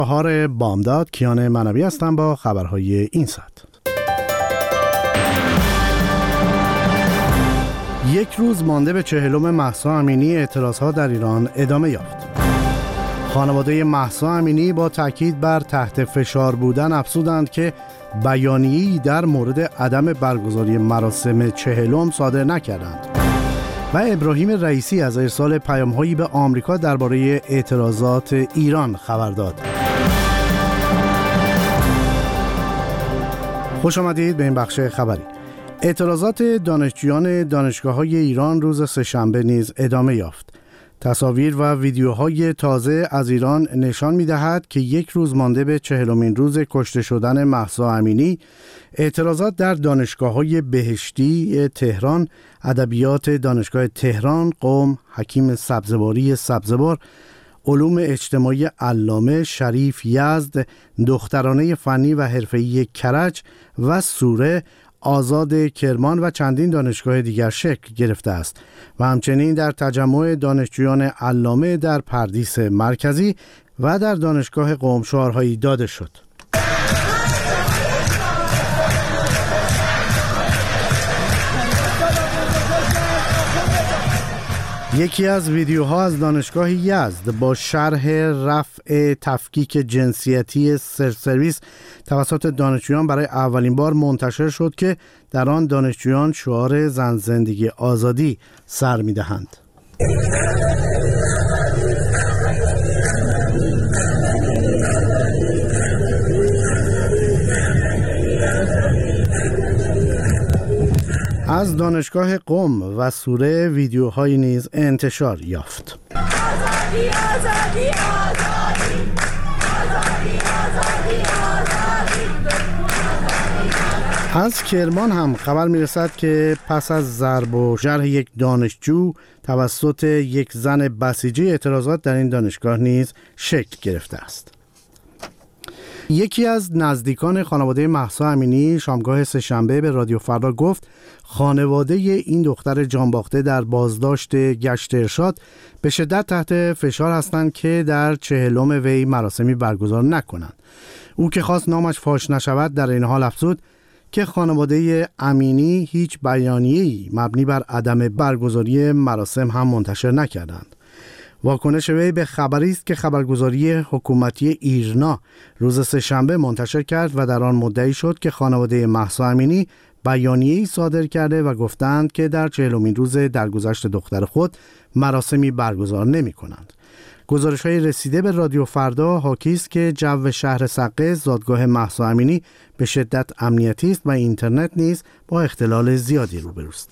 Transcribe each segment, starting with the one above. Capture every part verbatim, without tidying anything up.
چهار بامداد، کیان منوی هستم با خبرهای این ساعت. یک روز مانده به چهلم مهسا امینی، اعتراضها در ایران ادامه یافت. خانواده مهسا امینی با تاکید بر تحت فشار بودن افزودند که بیانیه‌ای در مورد عدم برگزاری مراسم چهلم صادر نکردند و ابراهیم رئیسی از ارسال پیام‌هایی به آمریکا درباره اعتراضات ایران خبر داد. خوش آمدید به این بخش خبری. اعتراضات دانشجویان دانشگاه‌های ایران روز سه‌شنبه نیز ادامه یافت. تصاویر و ویدیوهای تازه از ایران نشان می‌دهد که یک روز مانده به چهلمین روز کشته شدن مهسا امینی، اعتراضات در دانشگاه‌های بهشتی تهران، ادبیات دانشگاه تهران، قم، حکیم سبزواری سبزوار، علوم اجتماعی علامه، شریف یزد، دخترانه فنی و حرفه‌ای کرج و سوره، آزاد کرمان و چندین دانشگاه دیگر شکل گرفته است و همچنین در تجمع دانشجویان علامه در پردیس مرکزی و در دانشگاه قم شعارهایی داده شد. یکی از ویدیوها از دانشگاه یزد با شرح رفع تفکیک جنسیتی سرویس توسط دانشجویان برای اولین بار منتشر شد که در آن دانشجویان شعار زن زندگی آزادی سر می‌دهند. از دانشگاه قم و سوره ویدیوهایی نیز انتشار یافت. آزادی، آزادی، آزادی، آزادی، آزادی، آزادی. از کرمان هم خبر میرسد که پس از ضرب و جرح یک دانشجو توسط یک زن بسیجی، اعتراضات در این دانشگاه نیز شکل گرفته است. یکی از نزدیکان خانواده مهسا امینی شامگاه سه‌شنبه به رادیو فردا گفت خانواده این دختر جانباخته در بازداشت گشت ارشاد به شدت تحت فشار هستند که در چهلم وی مراسمی برگزار نکنند. او که خواست نامش فاش نشود در این حال افزود که خانواده امینی هیچ بیانیه‌ای مبنی بر عدم برگزاری مراسم هم منتشر نکردند. واکنش وی به خبری است که خبرگزاری حکومتی ایرنا روز سه‌شنبه منتشر کرد و در آن مدعی شد که خانواده مهسا امینی بیانیه‌ای صادر کرده و گفتند که در چهلمین روز درگذشت دختر خود مراسمی برگزار نمی‌کنند. گزارش‌های رسیده به رادیو فردا حاکی است که جو شهر سقه، زادگاه مهسا امینی، به شدت امنیتی است و اینترنت نیز با اختلال زیادی روبروست.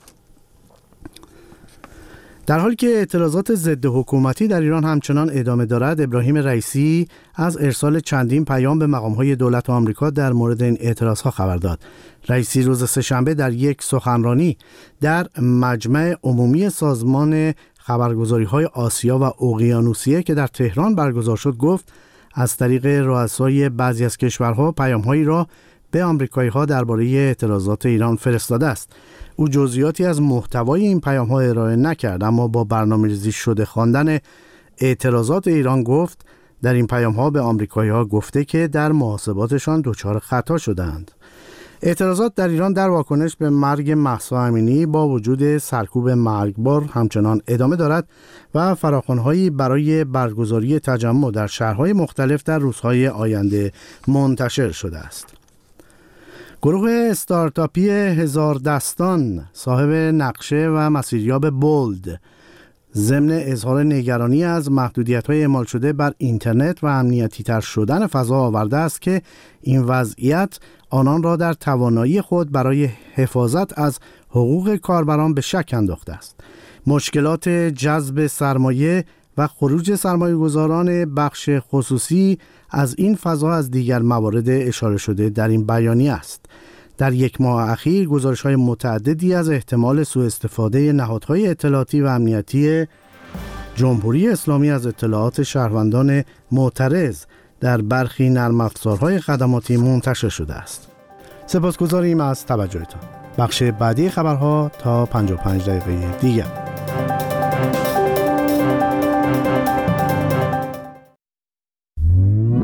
در حالی که اعتراضات ضد حکومتی در ایران همچنان ادامه دارد، ابراهیم رئیسی از ارسال چندین پیام به مقام‌های دولت آمریکا در مورد این اعتراضها خبر داد. رئیسی روز سه‌شنبه در یک سخنرانی در مجمع عمومی سازمان خبرگزاری‌های آسیا و اقیانوسیه که در تهران برگزار شد گفت از طریق رؤسای بعضی از کشورها پیام‌هایی را به آمریکایی‌ها درباره اعتراضات ایران فرستاده است. او جزئیاتی از محتوای این پیام‌ها ارائه نکرد، اما با برنامه‌ریزی شده خواندن اعتراضات ایران گفت در این پیام‌ها به آمریکایی‌ها گفته که در محاسباتشان دچار خطا شدند. اعتراضات در ایران در واکنش به مرگ مهسا امینی با وجود سرکوب مرگبار همچنان ادامه دارد و فراخوان‌هایی برای برگزاری تجمع در شهرهای مختلف در روزهای آینده منتشر شده است. گروه استارتاپی هزار دستان صاحب نقشه و مسیریاب بولد ضمن اظهار نگرانی از محدودیت‌های اعمال شده بر اینترنت و امنیتی تر شدن فضا آورده است که این وضعیت آنان را در توانایی خود برای حفاظت از حقوق کاربران به شک انداخته است. مشکلات جذب سرمایه و خروج سرمایه‌گذاران بخش خصوصی از این فضا از دیگر موارد اشاره شده در این بیانیه است. در یک ماه اخیر گزارش‌های متعددی از احتمال سوء استفاده نهادهای اطلاعاتی و امنیتی جمهوری اسلامی از اطلاعات شهروندان معترض در برخی نرم افزارهای خدماتی منتشر شده است. سپاسگزاریم از توجهتان. بخش بعدی خبرها تا پنجاه و پنج دقیقه دیگر.